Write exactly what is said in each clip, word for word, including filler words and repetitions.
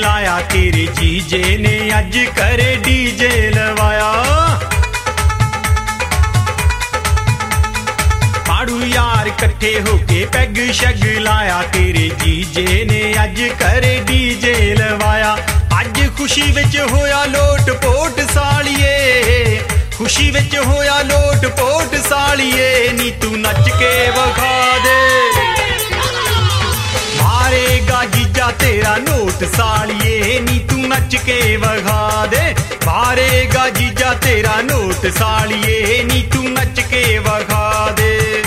लाया तेरे जीजे ने अज करे डीजे लवाया। पाड़ू यार कट्ठे होके पैग शग लाया तेरे जीजे ने अज करे डीजे लवाया। अज खुशी विच होया लोट पोट सालिए, खुशी विच होया लोट पोट सालिए, नी तू नच के वखा दे मारेगा जीजा तेरा नोट सालिए, नी तू नच के वखा दे मारेगा जीजा तेरा नोट सालिए, नी तू नच के वखा दे।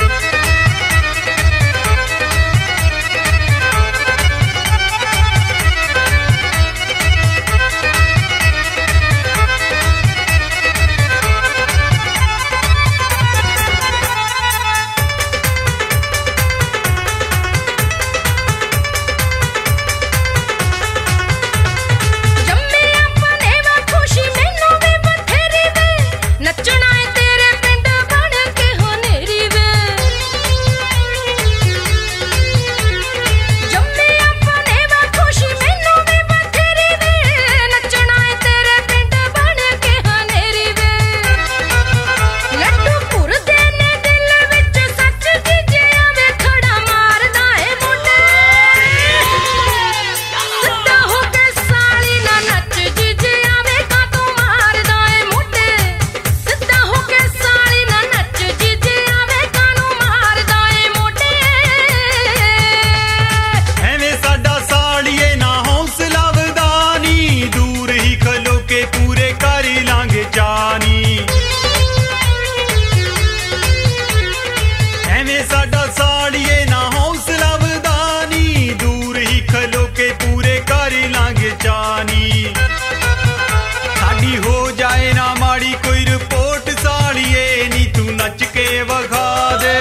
साडी हो जाए ना माड़ी कोई रिपोर्ट सालिए, नी तू नच के वखा दे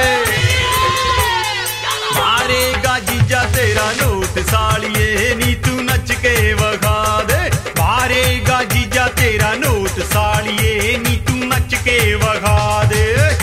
मारेगा जीजा तेरा नोट सालिए, नी तू नच के वखा दे मारेगा जीजा तेरा नोट सालिए, नी तू नच के वखा दे।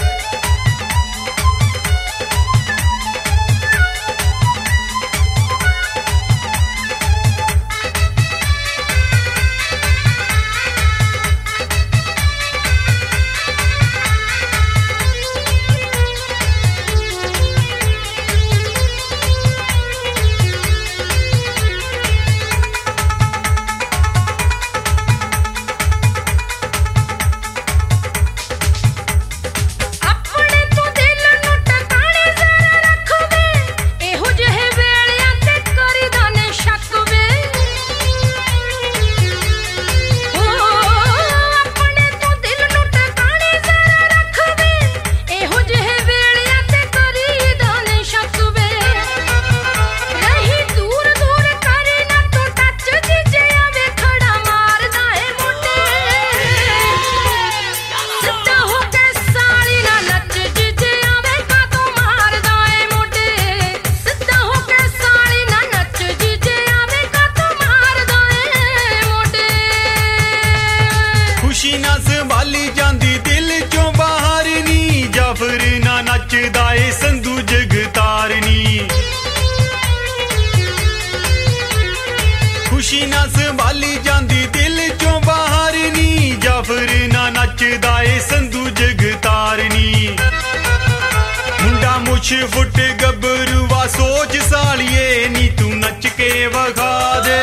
खुशी ना संभाली जांदी दिल चों बाहर नी, जाफर ना नचदा ए संधू जगतारनी। खुशी ना संभाली जांदी दिल चों बाहर नी, जाफर ना नचदा ए संधू जगतारनी। मुंडा मुछ फुट गबरुआ सोच सालिए, नी तू नच के वखा दे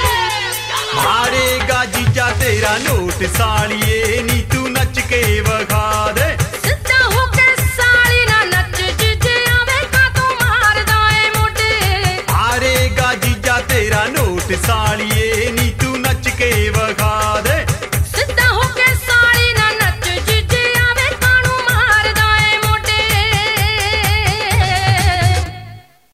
मारेगा जीजा तेरा नोट सालिए, नी तू नच के वखा